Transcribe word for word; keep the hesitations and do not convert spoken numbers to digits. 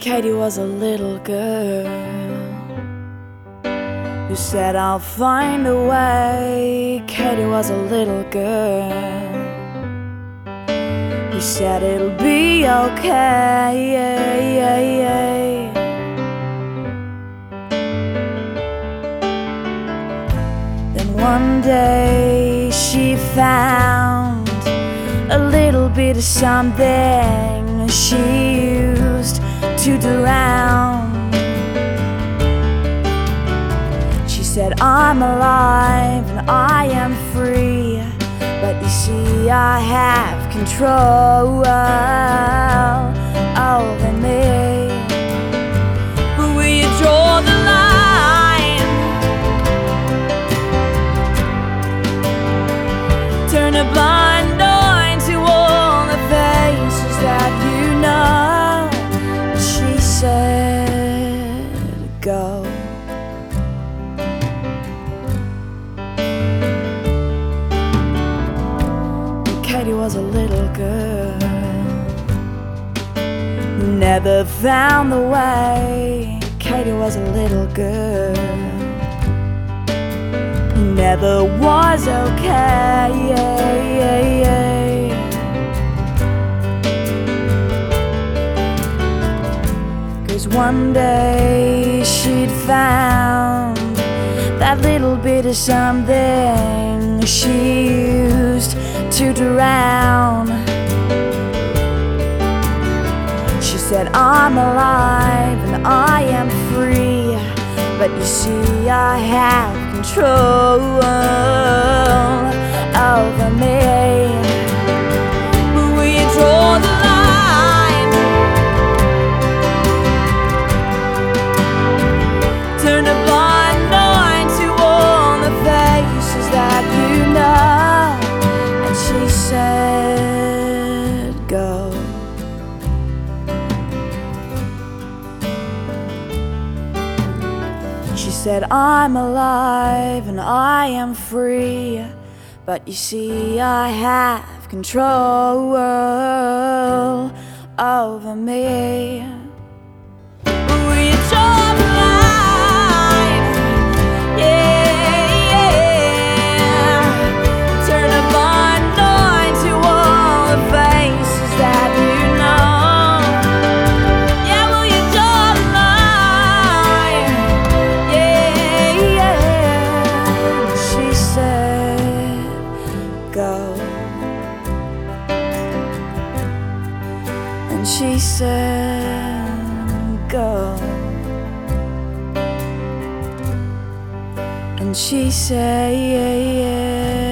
Katie was a little girl who said, I'll find a way. Katie was a little girl who said, it'll be okay. Then one day she found a little bit of something she used to drown. She said, I'm alive and I am free, but you see I have control over me. But will you draw the line? Turn a blind eye to all the faces that you know. She said, go. Katie was a little girl who never found the way. Katie was a little girl who never was okay. Cause one day she'd found that little bit of something she used to drown. She said, I'm alive and I am free, but you see I have control over me. But will you draw the line? Turn a blind eye to all the faces that you know. She said, go. She said, I'm alive and I am free, but you see I have control over me. Will you draw the line? Yeah, yeah. Turn a blind eye to all the faces that you know. Yeah, will you draw the line? Yeah, yeah. She said, go. And she said, go. And she said, yeah, yeah.